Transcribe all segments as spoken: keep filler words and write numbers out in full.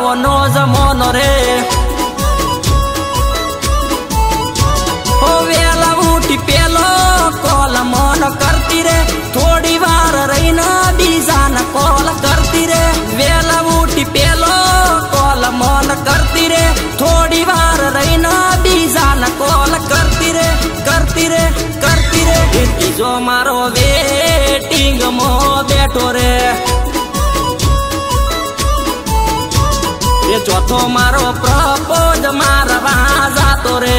પાવનો જમોનો રે ઓ વેલા ઉઠી પેલો કોલ મન કરતી રે થોડી વાર રહીને બીજાને કોલ કરતી રે વેલા ઉઠી પેલો કોલ મન કરતી રે થોડી વાર રહીને બીજાને કોલ કરતી રે કરતી રે કરતી રે ત્રીજો મારો વેટિંગ માં બેઠો રે એ ચોથો મારો પ્રપોઝ મારવા જાતો રે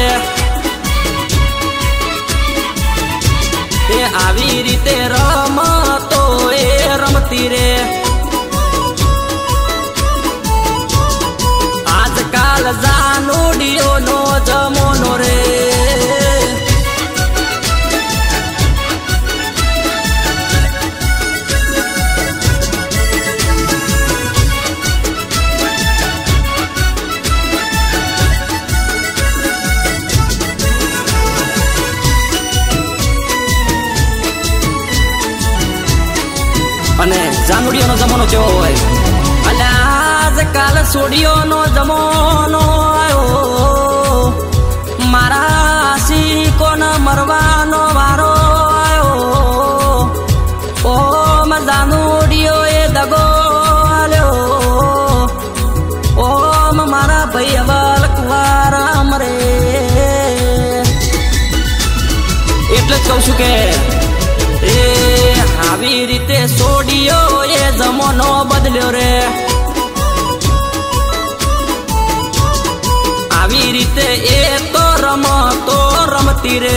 એ આવી રીતે રમતો એ રમતી રે આજકાલ જાનુડીઓ નો જમોનો રે અને જાનુડીઓનો જમાનો કેવો હોય અને આજકાલ સોડીઓનો જમાનો આવ્યો મારા શીકોને મરવાનો વારો આવ્યો ઓમ જાનુડીઓ એ દગો આલ્યો ઓમ મારા ભાઈ અવલ કુવાર મરે એટલે જ કહું છું કે એ આવી રીતે સોડિયો એ જમાનો બદલ્યો રે આવી રીતે એ તો રમતો રમતી રે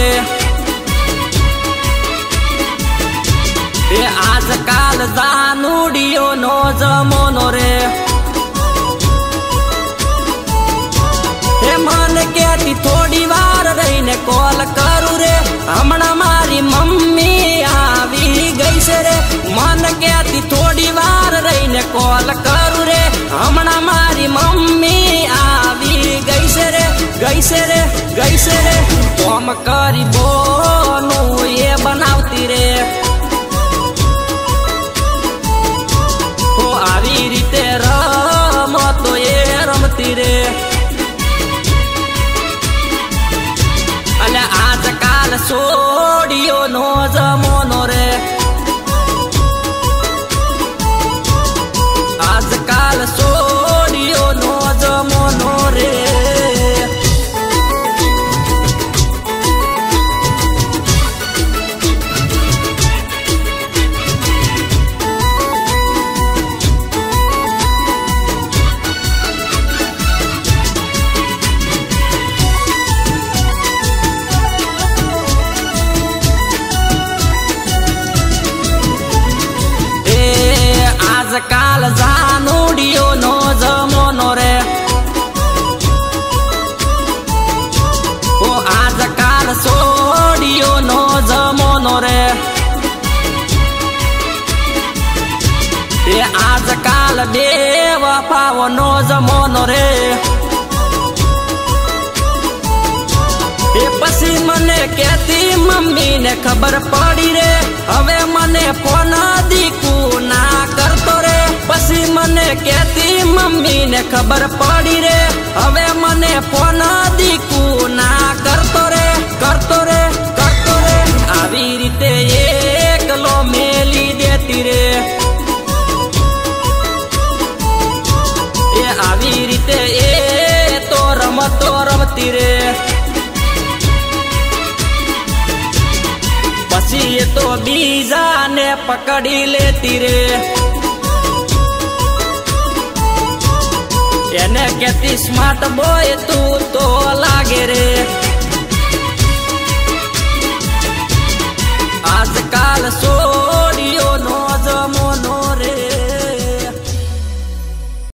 એ આજકાલ જાનુડીઓ નો જમાનો રે એ મને કેતી થોડી વાર રહીને કોલ કરું રે હમણાં મારી મમ્મી આવી ગઈ છે રે મન કેતી થોડી વાર રહીને કોલ કરું રે હમણાં મારી મમ્મી આવી ગઈ છે રે ગઈ છે રે ગઈ છે રે કોમ કરી બોનું એ બનાવતી રે હો આવી રીતે રમતો એ રમતી રે અને આજકાલ સોડીઓ નો જમાનો રે આજકાલ સોડીઓ નો જમાનો રે આજકાલ જાનુડીઓ નો જમાનો રે ઓ આજકાલ સોડીઓ નો જમાનો રે એ આજકાલ બે વફાઓ નો જમાનો રે એ પછી મને કેતી મમ્મી ને ખબર પડી રે હવે મને ફોન દીકું ના કરતો રે પછી મને કેતી મમ્મી ને ખબર પડી રે હવે મને ફોન દીકું ના કરતો રે કરતો રે કરતો રે આવી રીતે એકલો મેલી દેતી રે એ આવી રીતે એ તો રમતો રમતી રે પછી એ તો બીજાને પકડી લેતી રે એને કેતી સ્માર્ટ બોય તું તો લાગે રે આજકાલ સો